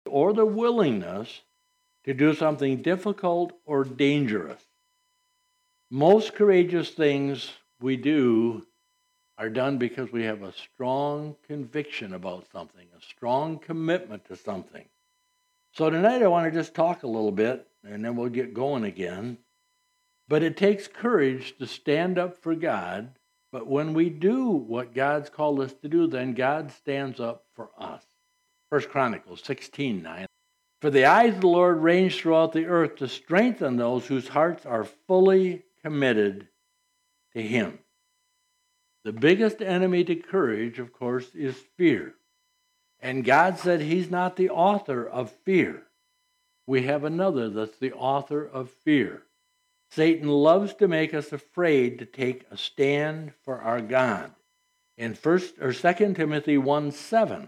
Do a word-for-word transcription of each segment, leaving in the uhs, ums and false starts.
or the willingness to do something difficult or dangerous. Most courageous things we do are done because we have a strong conviction about something, a strong commitment to something. So tonight I want to just talk a little bit, and then we'll get going again. But it takes courage to stand up for God. But when we do what God's called us to do, then God stands up for us. First Chronicles sixteen nine. For the eyes of the Lord range throughout the earth to strengthen those whose hearts are fully committed to Him. The biggest enemy to courage, of course, is fear. And God said He's not the author of fear. We have another that's the author of fear. Satan loves to make us afraid to take a stand for our God. In first or Second Timothy one seven,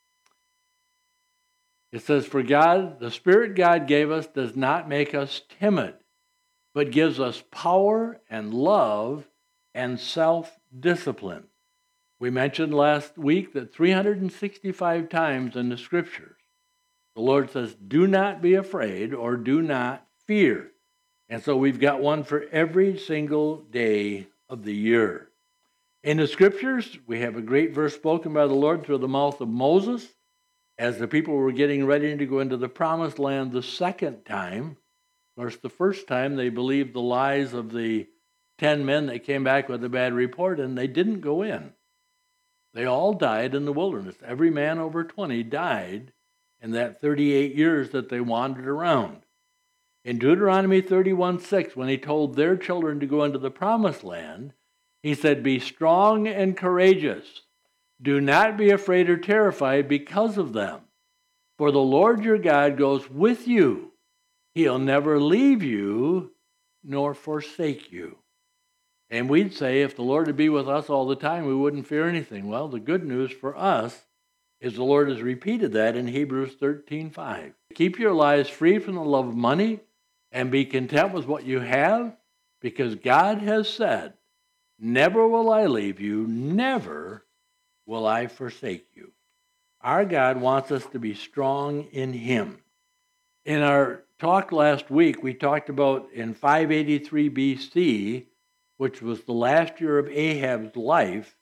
it says, For God, the Spirit God gave us does not make us timid, but gives us power and love and self-discipline. We mentioned last week that three hundred sixty-five times in the Scriptures, the Lord says, do not be afraid or do not fear. And so we've got one for every single day of the year. In the Scriptures, we have a great verse spoken by the Lord through the mouth of Moses as the people were getting ready to go into the promised land the second time. Of course, the first time they believed the lies of the ten men that came back with a bad report, and they didn't go in. They all died in the wilderness. Every man over twenty died in that thirty-eight years that they wandered around. In Deuteronomy thirty-one six, when He told their children to go into the promised land, He said, Be strong and courageous. Do not be afraid or terrified because of them. For the Lord your God goes with you. He'll never leave you nor forsake you. And we'd say if the Lord would be with us all the time, we wouldn't fear anything. Well, the good news for us is the Lord has repeated that in Hebrews thirteen five. Keep your lives free from the love of money and be content with what you have, because God has said, Never will I leave you, never will I forsake you. Our God wants us to be strong in Him. In our talk last week, we talked about in five eighty-three B C, which was the last year of Ahab's life,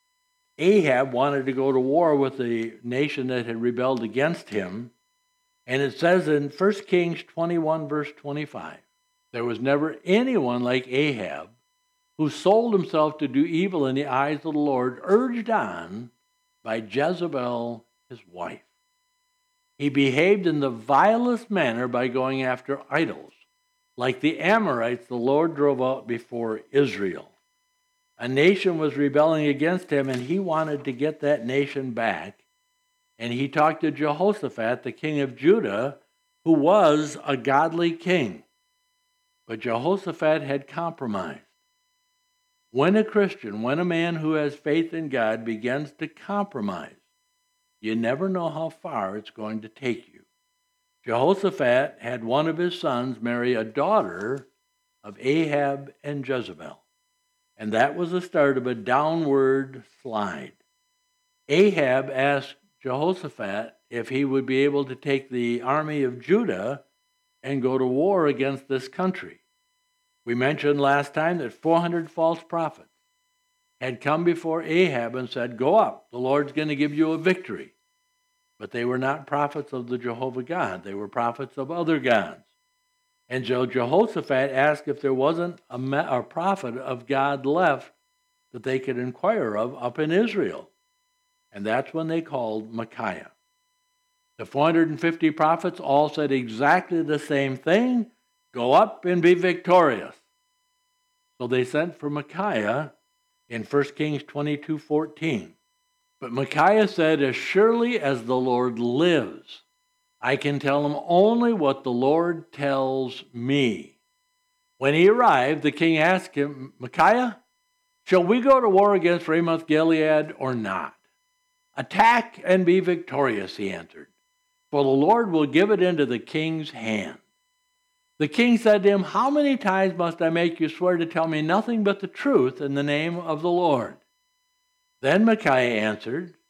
Ahab wanted to go to war with the nation that had rebelled against him. And it says in First Kings twenty-one, verse twenty-five, there was never anyone like Ahab who sold himself to do evil in the eyes of the Lord, urged on by Jezebel, his wife. He behaved in the vilest manner by going after idols, like the Amorites the Lord drove out before Israel. A nation was rebelling against him, and he wanted to get that nation back. And he talked to Jehoshaphat, the king of Judah, who was a godly king. But Jehoshaphat had compromised. When a Christian, when a man who has faith in God begins to compromise, you never know how far it's going to take you. Jehoshaphat had one of his sons marry a daughter of Ahab and Jezebel. And that was the start of a downward slide. Ahab asked Jehoshaphat if he would be able to take the army of Judah and go to war against this country. We mentioned last time that four hundred false prophets had come before Ahab and said, Go up, the Lord's going to give you a victory. But they were not prophets of the Jehovah God. They were prophets of other gods. And so Jehoshaphat asked if there wasn't a, a prophet of God left that they could inquire of up in Israel. And that's when they called Micaiah. The four hundred fifty prophets all said exactly the same thing. Go up and be victorious. So they sent for Micaiah in First Kings twenty-two fourteen. But Micaiah said, As surely as the Lord lives, I can tell him only what the Lord tells me. When he arrived, the king asked him, Micaiah, shall we go to war against Ramoth Gilead or not? Attack and be victorious, he answered, for the Lord will give it into the king's hand. The king said to him, How many times must I make you swear to tell me nothing but the truth in the name of the Lord? Then Micaiah answered,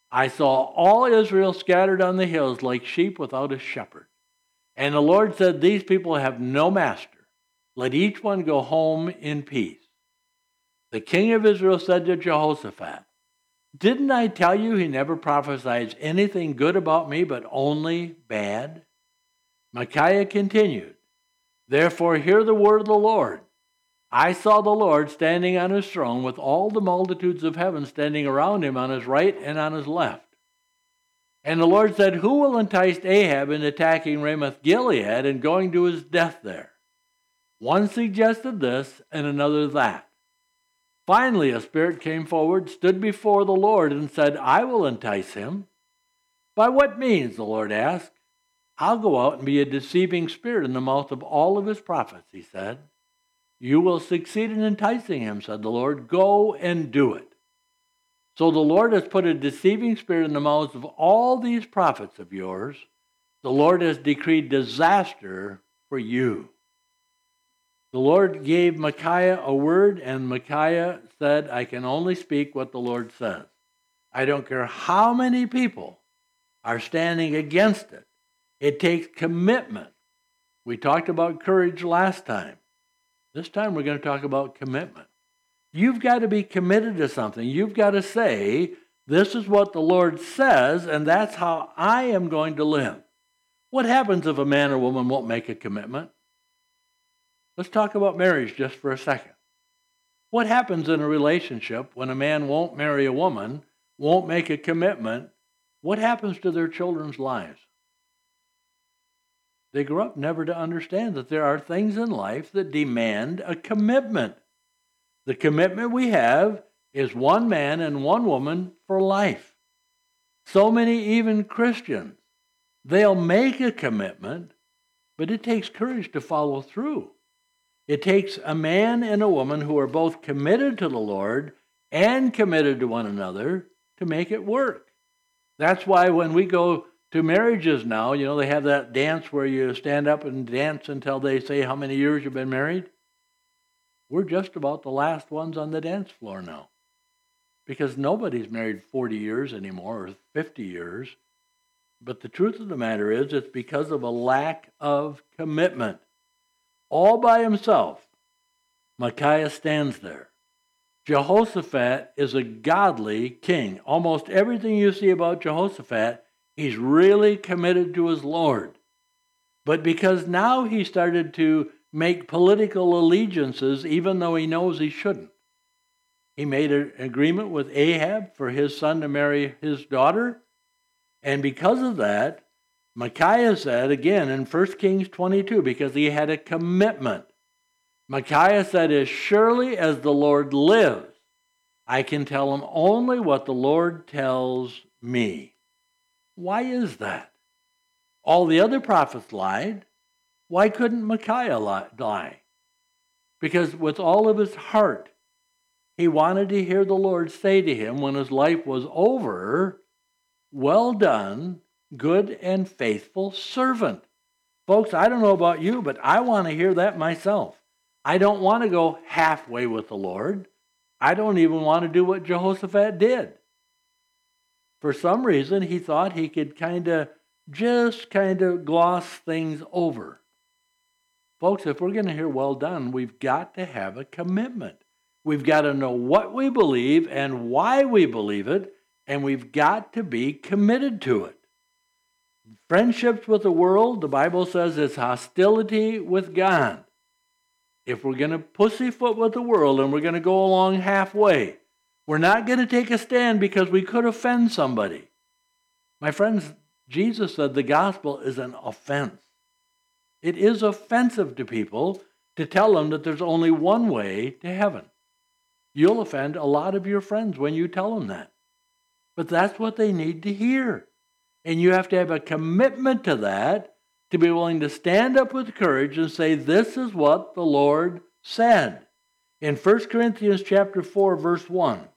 I saw all Israel scattered on the hills like sheep without a shepherd. And the Lord said, these people have no master. Let each one go home in peace. The king of Israel said to Jehoshaphat, didn't I tell you he never prophesies anything good about me, but only bad? Micaiah continued, therefore hear the word of the Lord. I saw the Lord standing on his throne with all the multitudes of heaven standing around him on his right and on his left. And the Lord said, who will entice Ahab in attacking Ramoth Gilead and going to his death there? One suggested this and another that. Finally, a spirit came forward, stood before the Lord, and said, I will entice him. By what means? The Lord asked. I'll go out and be a deceiving spirit in the mouth of all of his prophets, he said. You will succeed in enticing him, said the Lord. Go and do it. So the Lord has put a deceiving spirit in the mouths of all these prophets of yours. The Lord has decreed disaster for you. The Lord gave Micaiah a word, and Micaiah said, I can only speak what the Lord says. I don't care how many people are standing against it. It takes commitment. We talked about courage last time. This time we're going to talk about commitment. You've got to be committed to something. You've got to say, this is what the Lord says, and that's how I am going to live. What happens if a man or woman won't make a commitment? Let's talk about marriage just for a second. What happens in a relationship when a man won't marry a woman, won't make a commitment? What happens to their children's lives? They grow up never to understand that there are things in life that demand a commitment. The commitment we have is one man and one woman for life. So many, even Christians, they'll make a commitment, but it takes courage to follow through. It takes a man and a woman who are both committed to the Lord and committed to one another to make it work. That's why when we go to marriages now, you know, they have that dance where you stand up and dance until they say how many years you've been married. We're just about the last ones on the dance floor now, because nobody's married forty years anymore or fifty years. But the truth of the matter is, it's because of a lack of commitment. All by himself, Micaiah stands there. Jehoshaphat is a godly king. Almost everything you see about Jehoshaphat, he's really committed to his Lord. But because now he started to make political allegiances, even though he knows he shouldn't. He made an agreement with Ahab for his son to marry his daughter. And because of that, Micaiah said, again in First Kings twenty-two, because he had a commitment, Micaiah said, as surely as the Lord lives, I can tell him only what the Lord tells me. Why is that? All the other prophets lied. Why couldn't Micaiah lie? Because with all of his heart, he wanted to hear the Lord say to him when his life was over, well done, good and faithful servant. Folks, I don't know about you, but I want to hear that myself. I don't want to go halfway with the Lord. I don't even want to do what Jehoshaphat did. For some reason, he thought he could kind of, just kind of gloss things over. Folks, if we're going to hear well done, we've got to have a commitment. We've got to know what we believe and why we believe it, and we've got to be committed to it. Friendships with the world, the Bible says, is hostility with God. If we're going to pussyfoot with the world and we're going to go along halfway, we're not going to take a stand because we could offend somebody. My friends, Jesus said the gospel is an offense. It is offensive to people to tell them that there's only one way to heaven. You'll offend a lot of your friends when you tell them that. But that's what they need to hear. And you have to have a commitment to that, to be willing to stand up with courage and say, this is what the Lord said. In First Corinthians chapter four, verse one,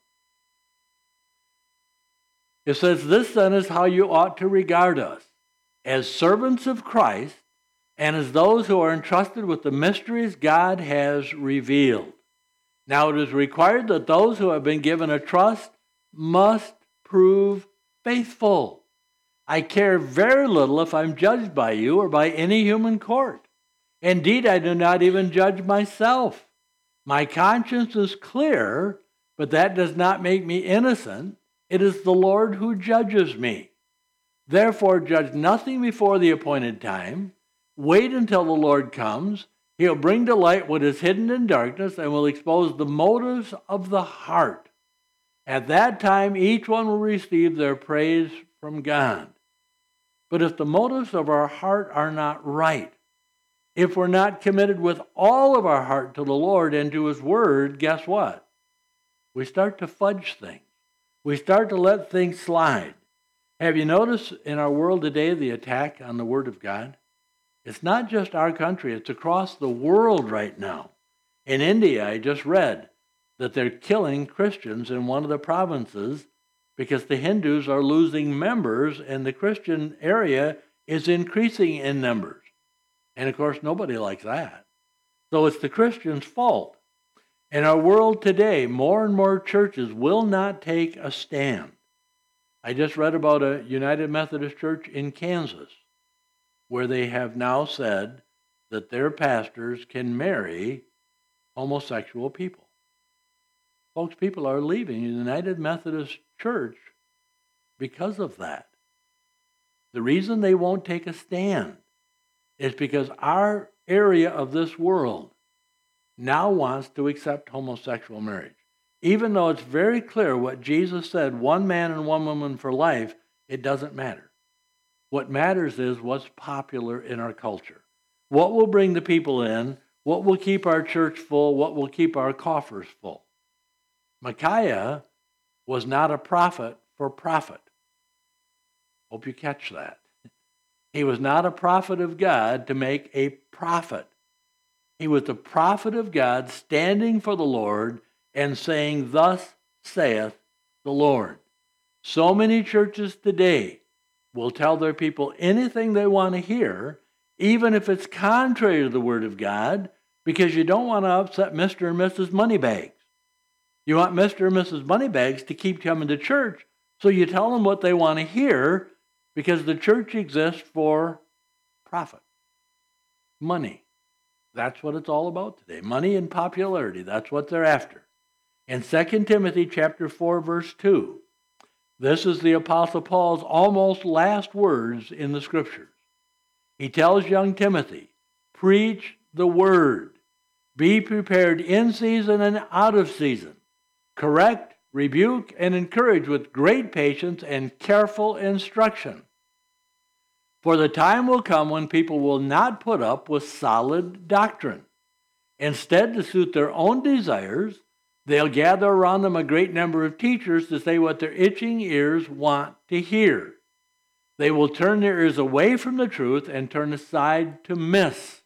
it says, this then is how you ought to regard us, as servants of Christ, and as those who are entrusted with the mysteries God has revealed. Now it is required that those who have been given a trust must prove faithful. I care very little if I'm judged by you or by any human court. Indeed, I do not even judge myself. My conscience is clear, but that does not make me innocent. It is the Lord who judges me. Therefore, judge nothing before the appointed time. Wait until the Lord comes. He'll bring to light what is hidden in darkness and will expose the motives of the heart. At that time, each one will receive their praise from God. But if the motives of our heart are not right, if we're not committed with all of our heart to the Lord and to His Word, guess what? We start to fudge things. We start to let things slide. Have you noticed in our world today the attack on the Word of God? It's not just our country, it's across the world right now. In India, I just read that they're killing Christians in one of the provinces because the Hindus are losing members and the Christian area is increasing in numbers. And of course, nobody likes that. So it's the Christians' fault. In our world today, more and more churches will not take a stand. I just read about a United Methodist Church in Kansas where they have now said that their pastors can marry homosexual people. Folks, people are leaving the United Methodist Church because of that. The reason they won't take a stand is because our area of this world now wants to accept homosexual marriage. Even though it's very clear what Jesus said, one man and one woman for life, it doesn't matter. What matters is what's popular in our culture. What will bring the people in, what will keep our church full, what will keep our coffers full. Micaiah was not a prophet for profit. Hope you catch that. He was not a prophet of God to make a profit. He was the prophet of God standing for the Lord and saying, "Thus saith the Lord." So many churches today will tell their people anything they want to hear, even if it's contrary to the Word of God, because you don't want to upset Mister and Missus Moneybags. You want Mister and Missus Moneybags to keep coming to church, so you tell them what they want to hear, because the church exists for profit, money. That's what it's all about today. Money and popularity. That's what they're after. In Second Timothy chapter four, verse two, this is the Apostle Paul's almost last words in the Scriptures. He tells young Timothy, preach the word. Be prepared in season and out of season. Correct, rebuke, and encourage with great patience and careful instruction. For the time will come when people will not put up with solid doctrine. Instead, to suit their own desires, they'll gather around them a great number of teachers to say what their itching ears want to hear. They will turn their ears away from the truth and turn aside to myths.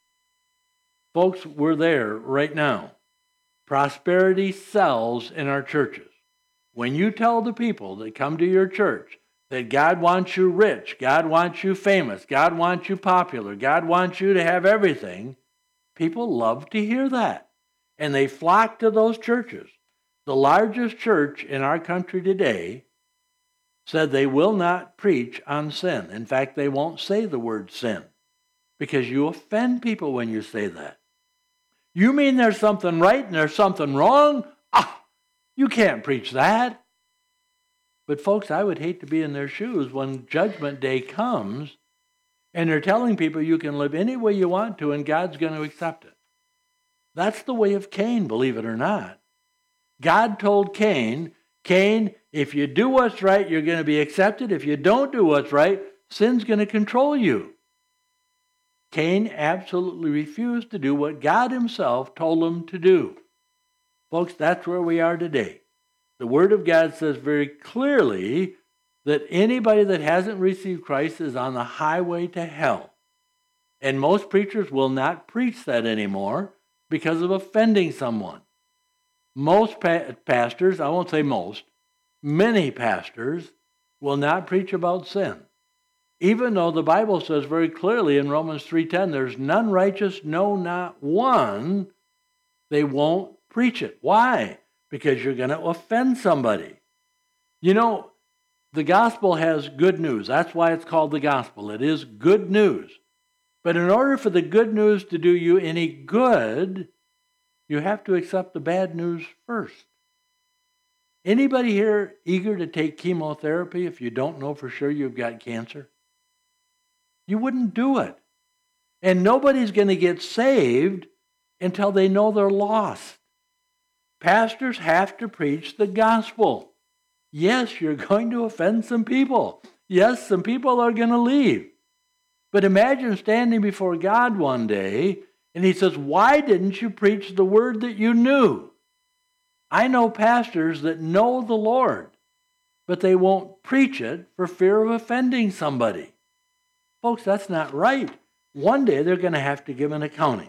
Folks, we're there right now. Prosperity sells in our churches. When you tell the people that come to your church that God wants you rich, God wants you famous, God wants you popular, God wants you to have everything, people love to hear that. And they flock to those churches. The largest church in our country today said they will not preach on sin. In fact, they won't say the word sin because you offend people when you say that. You mean there's something right and there's something wrong? Ah, you can't preach that. But folks, I would hate to be in their shoes when Judgment Day comes and they're telling people you can live any way you want to and God's going to accept it. That's the way of Cain, believe it or not. God told Cain, Cain, if you do what's right, you're going to be accepted. If you don't do what's right, sin's going to control you. Cain absolutely refused to do what God himself told him to do. Folks, that's where we are today. The Word of God says very clearly that anybody that hasn't received Christ is on the highway to hell. And most preachers will not preach that anymore because of offending someone. Most pa- pastors, I won't say most, many pastors will not preach about sin. Even though the Bible says very clearly in Romans three ten, there's none righteous, no, not one, they won't preach it. Why? Because you're going to offend somebody. You know, The gospel has good news. That's why it's called the gospel. It is good news. But in order for the good news to do you any good, you have to accept the bad news first. Anybody here eager to take chemotherapy if you don't know for sure you've got cancer? You wouldn't do it. And nobody's going to get saved until they know they're lost. Pastors have to preach the gospel. Yes, you're going to offend some people. Yes, some people are going to leave. But imagine standing before God one day and he says, why didn't you preach the word that you knew? I know pastors that know the Lord, but they won't preach it for fear of offending somebody. Folks, that's not right. One day they're going to have to give an accounting.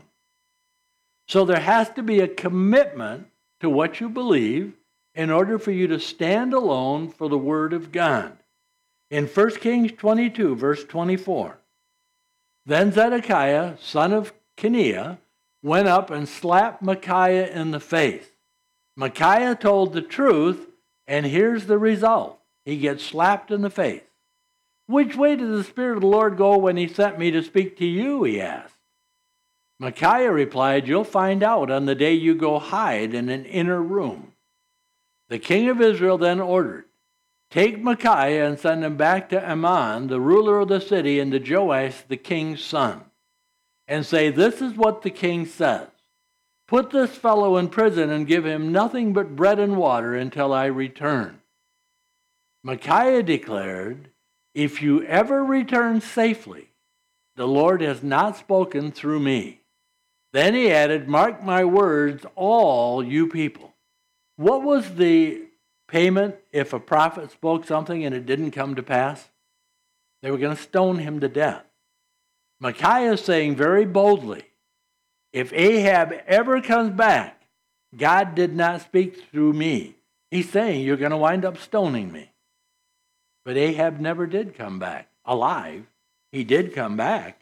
So there has to be a commitment to what you believe in order for you to stand alone for the word of God. In First Kings twenty-two, verse twenty-four, then Zedekiah, son of Kenaiah, went up and slapped Micaiah in the face. Micaiah told the truth, and here's the result. He gets slapped in the face. Which way did the Spirit of the Lord go when he sent me to speak to you, he asked. Micaiah replied, you'll find out on the day you go hide in an inner room. The king of Israel then ordered, take Micaiah and send him back to Amon, the ruler of the city, and to Joash, the king's son, and say, this is what the king says. Put this fellow in prison and give him nothing but bread and water until I return. Micaiah declared, if you ever return safely, the Lord has not spoken through me. Then he added, mark my words, all you people. What was the payment if a prophet spoke something and it didn't come to pass? They were going to stone him to death. Micaiah is saying very boldly, if Ahab ever comes back, God did not speak through me. He's saying you're going to wind up stoning me. But Ahab never did come back alive. He did come back.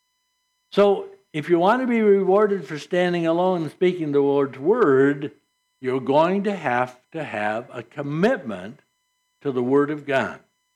So if you want to be rewarded for standing alone and speaking the Lord's word, you're going to have to have a commitment to the word of God.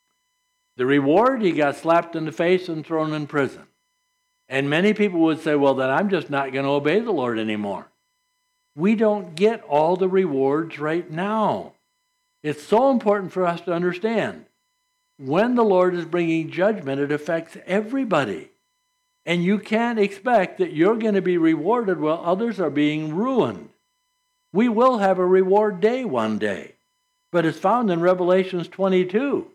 The reward, he got slapped in the face and thrown in prison. And many people would say, well, then I'm just not going to obey the Lord anymore. We don't get all the rewards right now. It's so important for us to understand. When the Lord is bringing judgment, it affects everybody. And you can't expect that you're going to be rewarded while others are being ruined. We will have a reward day one day. But it's found in Revelation twenty-two.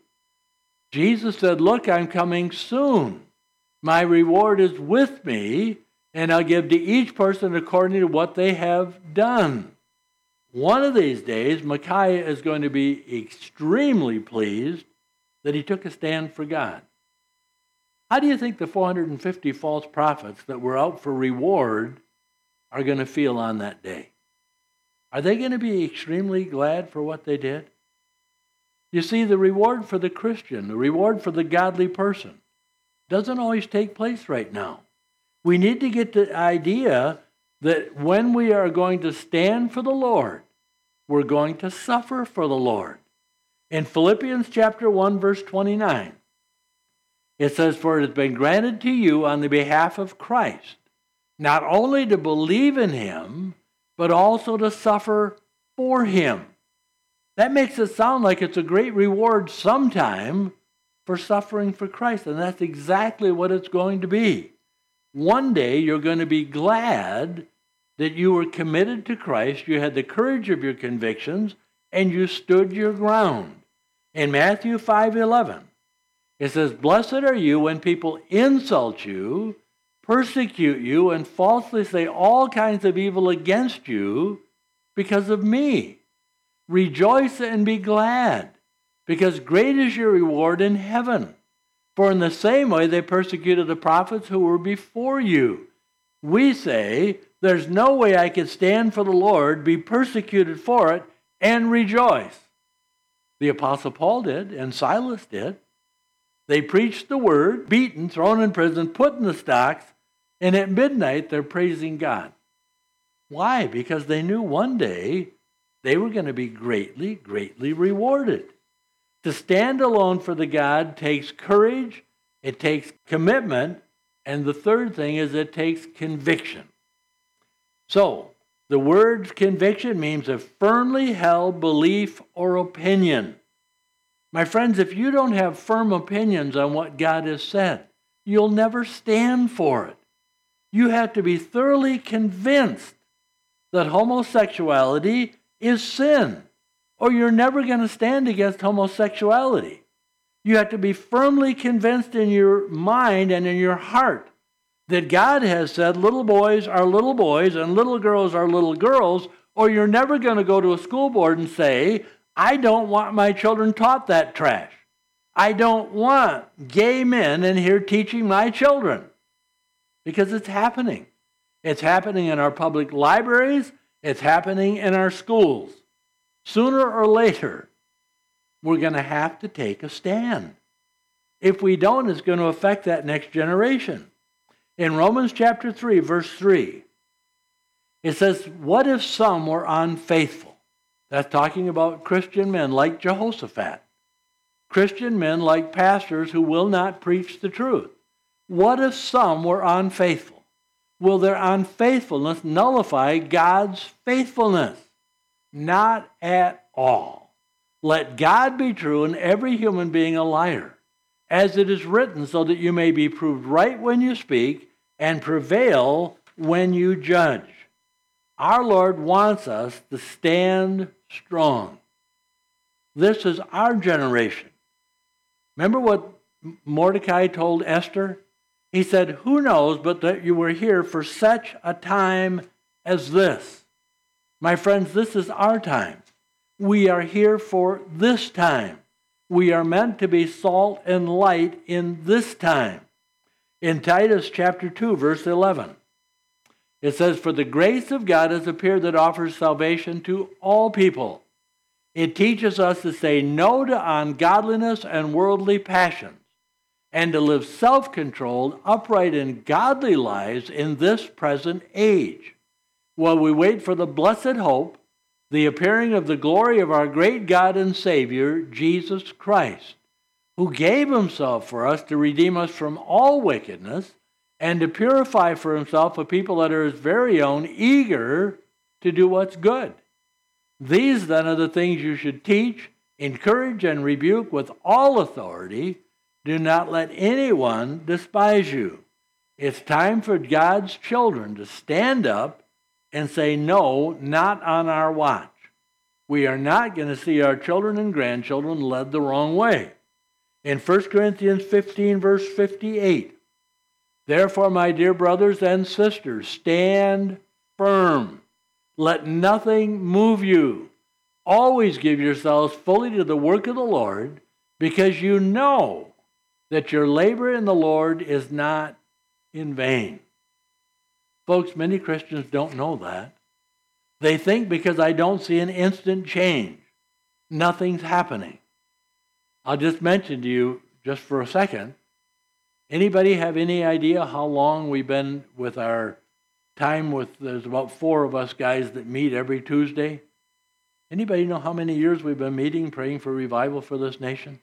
Jesus said, look, I'm coming soon. My reward is with me, and I'll give to each person according to what they have done. One of these days, Micaiah is going to be extremely pleased that he took a stand for God. How do you think the four hundred fifty false prophets that were out for reward are going to feel on that day? Are they going to be extremely glad for what they did? You see, the reward for the Christian, the reward for the godly person, doesn't always take place right now. We need to get the idea that when we are going to stand for the Lord, we're going to suffer for the Lord. In Philippians chapter one, verse twenty-nine, it says, for it has been granted to you on the behalf of Christ, not only to believe in him, but also to suffer for him. That makes it sound like it's a great reward sometime for suffering for Christ, and that's exactly what it's going to be. One day you're going to be glad that you were committed to Christ, you had the courage of your convictions, and you stood your ground. In Matthew five eleven, it says, blessed are you when people insult you, persecute you, and falsely say all kinds of evil against you because of me. Rejoice and be glad, because great is your reward in heaven. For in the same way they persecuted the prophets who were before you. We say, there's no way I could stand for the Lord, be persecuted for it, and rejoice. The Apostle Paul did, and Silas did. They preached the word, beaten, thrown in prison, put in the stocks, and at midnight they're praising God. Why? Because they knew one day they were going to be greatly, greatly rewarded. To stand alone for the God takes courage, it takes commitment, and the third thing is it takes conviction. So, the word conviction means a firmly held belief or opinion. My friends, if you don't have firm opinions on what God has said, you'll never stand for it. You have to be thoroughly convinced that homosexuality is sin, or you're never going to stand against homosexuality. You have to be firmly convinced in your mind and in your heart that God has said little boys are little boys and little girls are little girls, or you're never going to go to a school board and say, I don't want my children taught that trash. I don't want gay men in here teaching my children. Because it's happening. It's happening in our public libraries. It's happening in our schools. Sooner or later, we're going to have to take a stand. If we don't, it's going to affect that next generation. In Romans chapter three, verse three, it says, what if some were unfaithful? That's talking about Christian men like Jehoshaphat. Christian men like pastors who will not preach the truth. What if some were unfaithful? Will their unfaithfulness nullify God's faithfulness? Not at all. Let God be true and every human being a liar, as it is written, so that you may be proved right when you speak and prevail when you judge. Our Lord wants us to stand strong. This is our generation. Remember what Mordecai told Esther? He said, who knows but that you were here for such a time as this? My friends, this is our time. We are here for this time. We are meant to be salt and light in this time. In Titus chapter two, verse eleven, it says, for the grace of God has appeared that offers salvation to all people. It teaches us to say no to ungodliness and worldly passions, and to live self-controlled, upright, and godly lives in this present age, while we wait for the blessed hope, the appearing of the glory of our great God and Savior, Jesus Christ, who gave himself for us to redeem us from all wickedness and to purify for himself a people that are his very own, eager to do what's good. These then are the things you should teach, encourage, and rebuke with all authority. Do not let anyone despise you. It's time for God's children to stand up and say, no, not on our watch. We are not going to see our children and grandchildren led the wrong way. In First Corinthians fifteen, verse fifty-eight, therefore, my dear brothers and sisters, stand firm. Let nothing move you. Always give yourselves fully to the work of the Lord, because you know that your labor in the Lord is not in vain. Folks, many Christians don't know that. They think because I don't see an instant change, nothing's happening. I'll just mention to you, just for a second, anybody have any idea how long we've been with our time with, there's about four of us guys that meet every Tuesday. Anybody know how many years we've been meeting, praying for revival for this nation?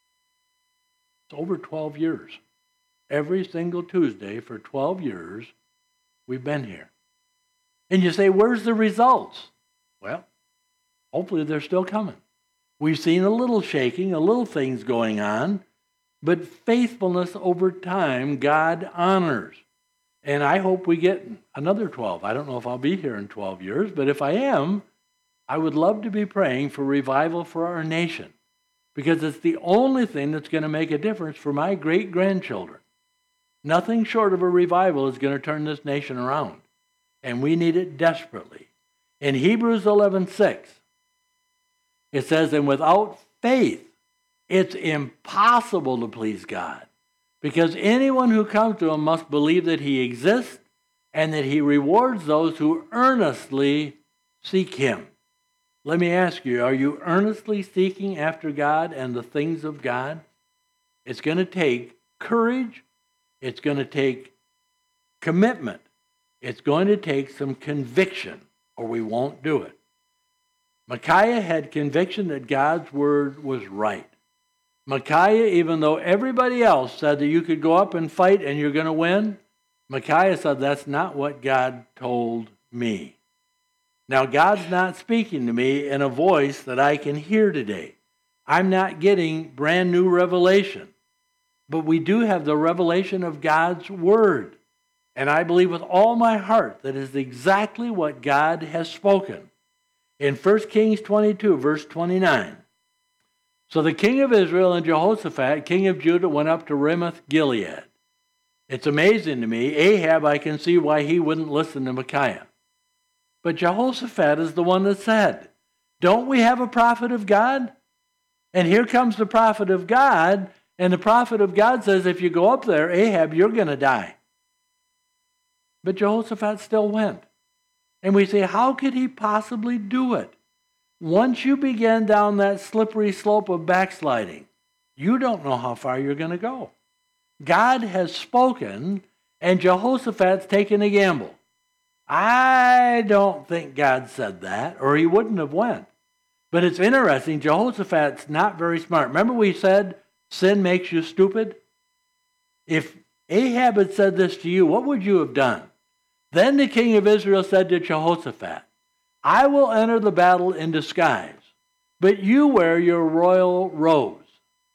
It's over twelve years. Every single Tuesday for twelve years, we've been here. And you say, where's the results? Well, hopefully they're still coming. We've seen a little shaking, a little things going on, but faithfulness over time, God honors. And I hope we get another twelve. I don't know if I'll be here in twelve years, but if I am, I would love to be praying for revival for our nation, because it's the only thing that's going to make a difference for my great-grandchildren. Nothing short of a revival is going to turn this nation around, and we need it desperately. In Hebrews eleven six, it says, and without faith, it's impossible to please God, because anyone who comes to him must believe that he exists and that he rewards those who earnestly seek him. Let me ask you, are you earnestly seeking after God and the things of God? It's going to take courage. It's going to take commitment. It's going to take some conviction, or we won't do it. Micaiah had conviction that God's word was right. Micaiah, even though everybody else said that you could go up and fight and you're going to win, Micaiah said, that's not what God told me. Now, God's not speaking to me in a voice that I can hear today. I'm not getting brand new revelation. But we do have the revelation of God's word. And I believe with all my heart that is exactly what God has spoken. In First Kings twenty-two, verse twenty-nine. So the king of Israel and Jehoshaphat, king of Judah, went up to Ramoth Gilead. It's amazing to me. Ahab, I can see why he wouldn't listen to Micaiah. But Jehoshaphat is the one that said, don't we have a prophet of God? And here comes the prophet of God, and the prophet of God says, if you go up there, Ahab, you're going to die. But Jehoshaphat still went. And we say, how could he possibly do it? Once you begin down that slippery slope of backsliding, you don't know how far you're going to go. God has spoken, and Jehoshaphat's taken a gamble. I don't think God said that, or he wouldn't have went. But it's interesting, Jehoshaphat's not very smart. Remember we said sin makes you stupid? If Ahab had said this to you, what would you have done? Then the king of Israel said to Jehoshaphat, I will enter the battle in disguise, but you wear your royal robes.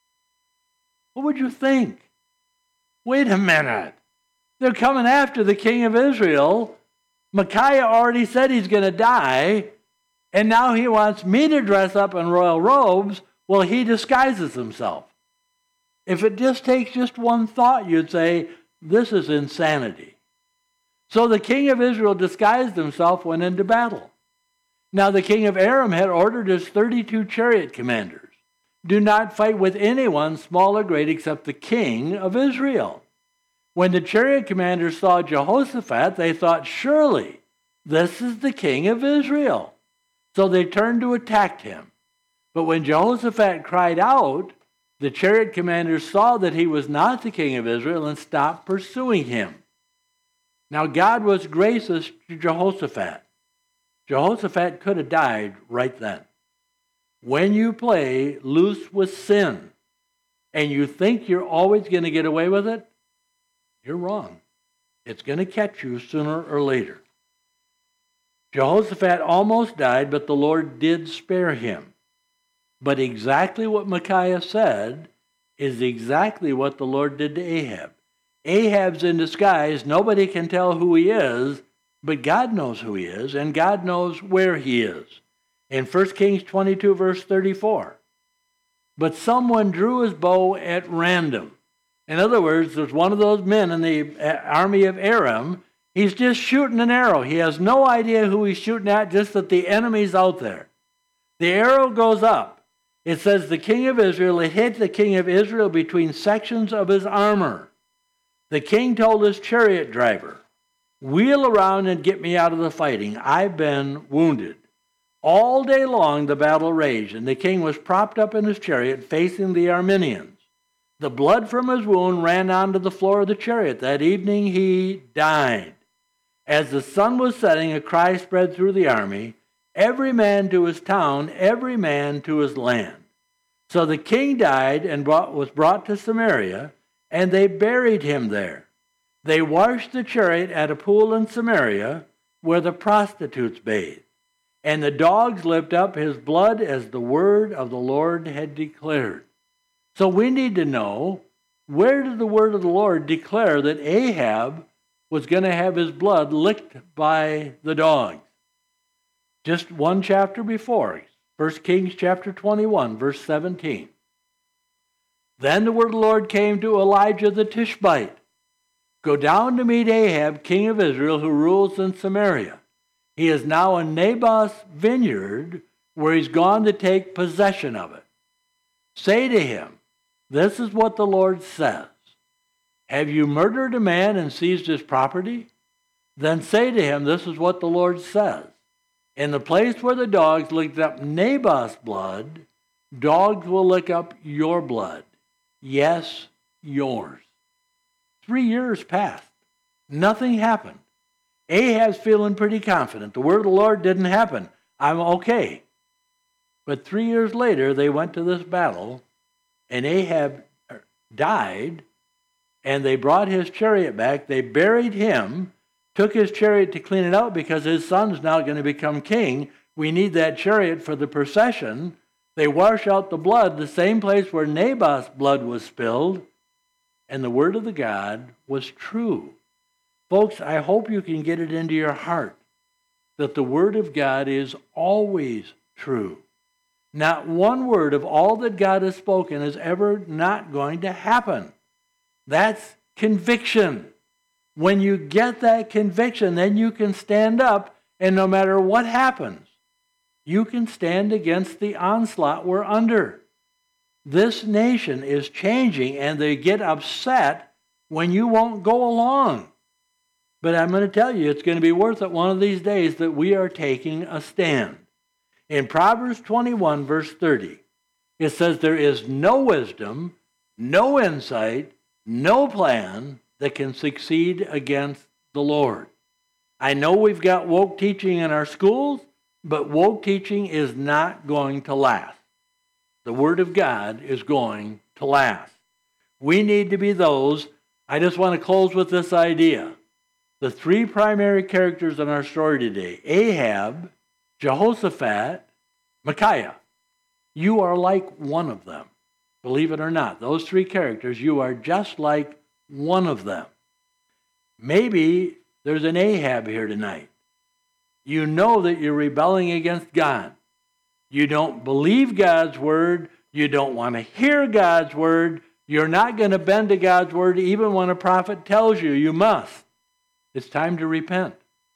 What would you think? Wait a minute. They're coming after the king of Israel. Micaiah already said he's going to die, and now he wants me to dress up in royal robes. Well, he disguises himself. If it just takes just one thought, you'd say, this is insanity. So the king of Israel disguised himself, went into battle. Now the king of Aram had ordered his thirty-two chariot commanders, do not fight with anyone, small or great, except the king of Israel. When the chariot commanders saw Jehoshaphat, they thought, surely this is the king of Israel. So they turned to attack him. But when Jehoshaphat cried out, the chariot commanders saw that he was not the king of Israel and stopped pursuing him. Now God was gracious to Jehoshaphat. Jehoshaphat could have died right then. When you play loose with sin and you think you're always going to get away with it, you're wrong. It's going to catch you sooner or later. Jehoshaphat almost died, but the Lord did spare him. But exactly what Micaiah said is exactly what the Lord did to Ahab. Ahab's in disguise. Nobody can tell who he is, but God knows who he is, and God knows where he is. In First Kings twenty-two, verse thirty-four, but someone drew his bow at random. In other words, there's one of those men in the army of Aram. He's just shooting an arrow. He has no idea who he's shooting at, just that the enemy's out there. The arrow goes up. It says the king of Israel, it hit the king of Israel between sections of his armor. The king told his chariot driver, wheel around and get me out of the fighting. I've been wounded. All day long the battle raged, and the king was propped up in his chariot facing the Arameans. The blood from his wound ran onto the floor of the chariot. That evening he died. As the sun was setting, a cry spread through the army, every man to his town, every man to his land. So the king died and brought, was brought to Samaria, and they buried him there. They washed the chariot at a pool in Samaria where the prostitutes bathed. And the dogs licked up his blood as the word of the Lord had declared. So we need to know, where did the word of the Lord declare that Ahab was going to have his blood licked by the dogs? Just one chapter before, First Kings chapter twenty-one, verse seventeen. Then the word of the Lord came to Elijah the Tishbite. Go down to meet Ahab, king of Israel, who rules in Samaria. He is now in Naboth's vineyard, where he's gone to take possession of it. Say to him, this is what the Lord says. Have you murdered a man and seized his property? Then say to him, this is what the Lord says. In the place where the dogs licked up Naboth's blood, dogs will lick up your blood. Yes, yours. Three years passed. Nothing happened. Ahab's feeling pretty confident. The word of the Lord didn't happen. I'm okay. But three years later, they went to this battle, and Ahab died, and they brought his chariot back. They buried him, took his chariot to clean it out because his son's now going to become king. We need that chariot for the procession. They wash out the blood, the same place where Naboth's blood was spilled, and the word of the God was true. Folks, I hope you can get it into your heart that the word of God is always true. Not one word of all that God has spoken is ever not going to happen. That's conviction. When you get that conviction, then you can stand up, and no matter what happens, you can stand against the onslaught we're under. This nation is changing, and they get upset when you won't go along. But I'm going to tell you, it's going to be worth it one of these days that we are taking a stand. In Proverbs twenty-one, verse thirty, it says, there is no wisdom, no insight, no plan that can succeed against the Lord. I know we've got woke teaching in our schools, but woke teaching is not going to last. The Word of God is going to last. We need to be those. I just want to close with this idea. The three primary characters in our story today, Ahab, Jehoshaphat, Micaiah. You are like one of them. Believe it or not, those three characters, you are just like one of them. Maybe there's an Ahab here tonight. You know that you're rebelling against God. You don't believe God's word. You don't want to hear God's word. You're not going to bend to God's word even when a prophet tells you you must. It's time to repent.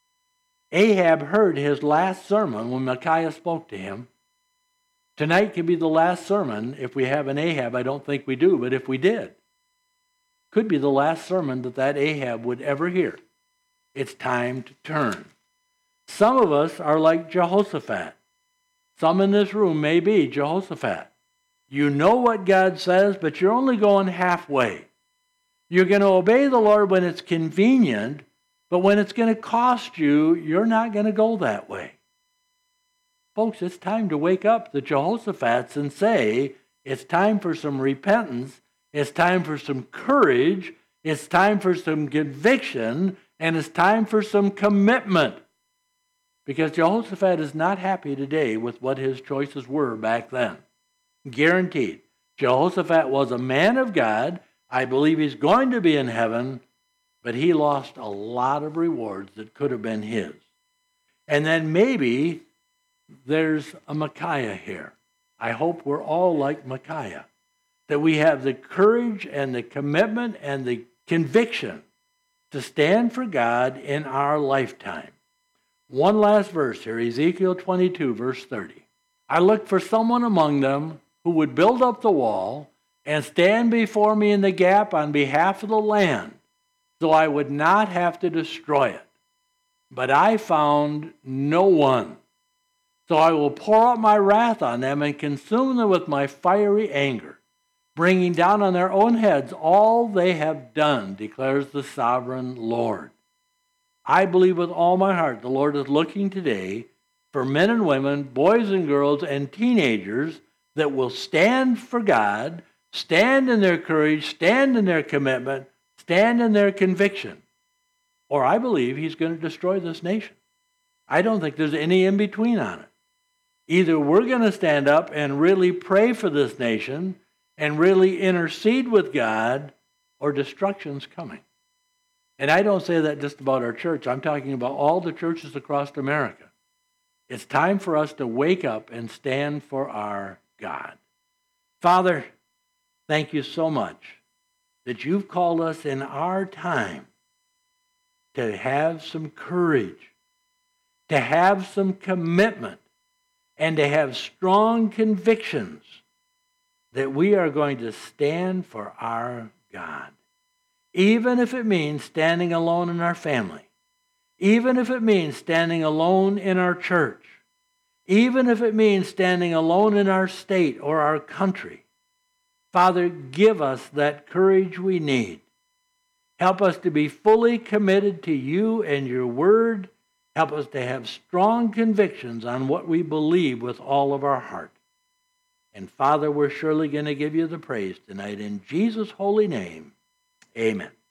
Ahab heard his last sermon when Micaiah spoke to him. Tonight could be the last sermon. If we have an Ahab, I don't think we do, but if we did, could be the last sermon that that Ahab would ever hear. It's time to turn. Some of us are like Jehoshaphat. Some in this room may be Jehoshaphat. You know what God says, but you're only going halfway. You're going to obey the Lord when it's convenient, but when it's going to cost you, you're not going to go that way. Folks, it's time to wake up the Jehoshaphat's and say, it's time for some repentance, it's time for some courage, it's time for some conviction, and it's time for some commitment. Because Jehoshaphat is not happy today with what his choices were back then. Guaranteed. Jehoshaphat was a man of God. I believe he's going to be in heaven, but he lost a lot of rewards that could have been his. And then maybe there's a Micaiah here. I hope we're all like Micaiah, that we have the courage and the commitment and the conviction to stand for God in our lifetime. One last verse here, Ezekiel twenty-two, verse thirty. I looked for someone among them who would build up the wall and stand before me in the gap on behalf of the land, so I would not have to destroy it. But I found no one. So I will pour out my wrath on them and consume them with my fiery anger, bringing down on their own heads all they have done, declares the sovereign Lord. I believe with all my heart the Lord is looking today for men and women, boys and girls, and teenagers that will stand for God, stand in their courage, stand in their commitment, stand in their conviction. Or I believe he's going to destroy this nation. I don't think there's any in between on it. Either we're going to stand up and really pray for this nation and really intercede with God, or destruction's coming. And I don't say that just about our church. I'm talking about all the churches across America. It's time for us to wake up and stand for our God. Father, thank you so much that you've called us in our time to have some courage, to have some commitment, and to have strong convictions that we are going to stand for our God. Even if it means standing alone in our family, even if it means standing alone in our church, even if it means standing alone in our state or our country. Father, give us that courage we need. Help us to be fully committed to you and your word. Help us to have strong convictions on what we believe with all of our heart. And Father, we're surely going to give you the praise tonight. In Jesus' holy name, amen.